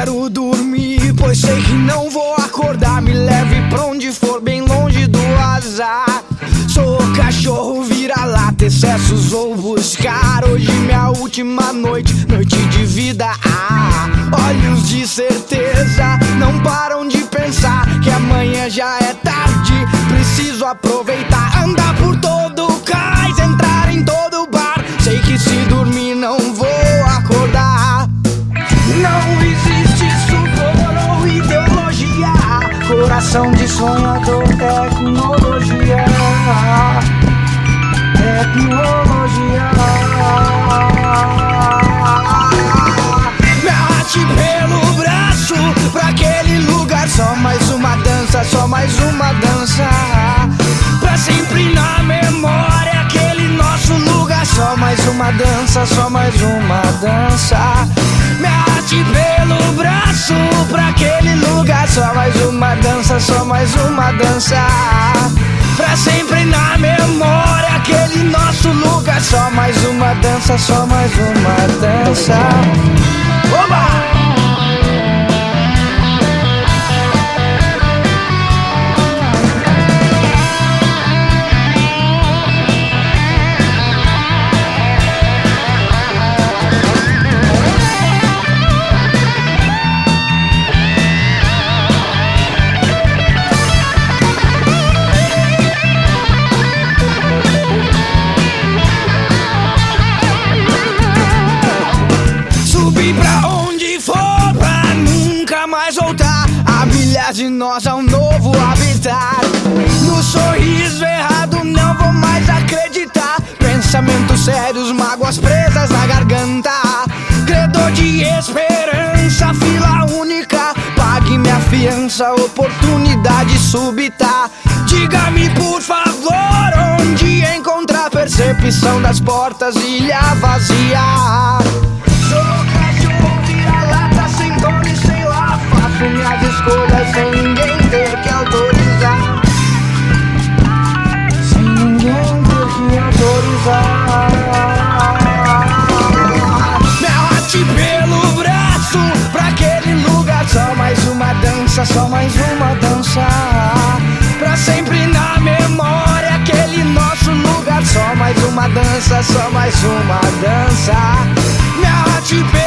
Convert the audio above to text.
quero dormir, pois sei que não vou acordar. Me leve pra onde for, bem longe do azar. Sou cachorro vira-lata, excessos vou buscar. Hoje minha última noite, noite de vida. Olhos de certeza não param de pensar que amanhã já é tarde. Preciso aproveitar, andar por todo o cais, entrar em todo bar. Sei que se dormir não vou acordar. Não existe sudor ou ideologia, coração de sonhador, tecnologia. Tecnologia. Me arraste pelo braço pra aquele lugar. Só mais uma dança, só mais uma dança. Pra sempre na memória aquele nosso lugar. Só mais uma dança, só mais uma dança. Me arraste pelo braço pra aquele lugar. Só mais uma dança, só mais uma dança. Pra sempre na memória aquele nosso lugar. Só mais uma dança, só mais uma dança. Oba! Pra onde for, pra nunca mais voltar. Há milhares de nós a um novo habitar. No sorriso errado não vou mais acreditar. Pensamentos sérios, mágoas presas na garganta. Credor de esperança, fila única. Pague minha fiança, oportunidade súbita. Diga-me por favor onde encontrar percepção das portas, ilha vazia. Minhas escolhas sem ninguém ter que autorizar. Sem ninguém ter que autorizar. Me arraste pelo braço pra aquele lugar. Só mais uma dança, só mais uma dança. Pra sempre na memória aquele nosso lugar. Só mais uma dança, só mais uma dança. Me arraste pelo